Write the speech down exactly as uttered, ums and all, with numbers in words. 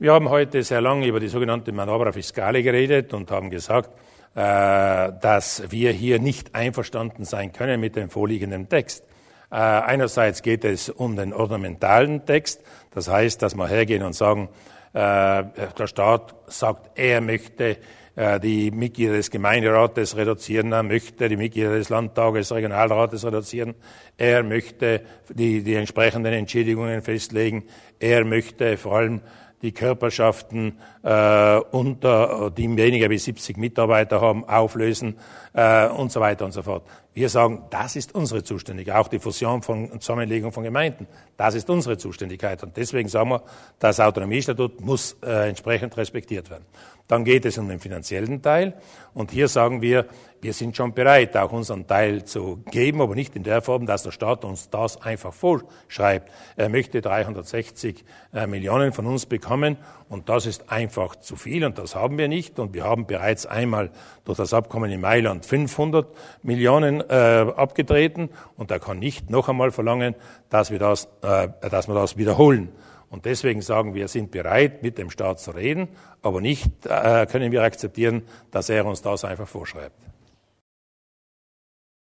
Wir haben heute sehr lange über die sogenannte Manovra Fiscale geredet und haben gesagt, äh, dass wir hier nicht einverstanden sein können mit dem vorliegenden Text. Äh, einerseits geht es um den ornamentalen Text, das heißt, dass wir hergehen und sagen, äh, der Staat sagt, er möchte äh, die Mitglieder des Gemeinderates reduzieren, er möchte die Mitglieder des Landtages, Regionalrates reduzieren, er möchte die, die entsprechenden Entschädigungen festlegen, er möchte vor allem die Körperschaften äh, unter, die weniger wie siebzig Mitarbeiter haben, auflösen äh, und so weiter und so fort. Wir sagen, das ist unsere Zuständigkeit, auch die Fusion von und Zusammenlegung von Gemeinden, das ist unsere Zuständigkeit. Und deswegen sagen wir, das Autonomiestatut muss äh, entsprechend respektiert werden. Dann geht es um den finanziellen Teil und hier sagen wir, wir sind schon bereit, auch unseren Teil zu geben, aber nicht in der Form, dass der Staat uns das einfach vorschreibt. Er möchte dreihundertsechzig äh, Millionen von uns bekommen und das ist einfach zu viel und das haben wir nicht. Und wir haben bereits einmal durch das Abkommen in Mailand fünfhundert Millionen äh, abgetreten und er kann nicht noch einmal verlangen, dass wir das, äh, dass wir das wiederholen. Und deswegen sagen wir, sind bereit, mit dem Staat zu reden, aber nicht äh, können wir akzeptieren, dass er uns das einfach vorschreibt.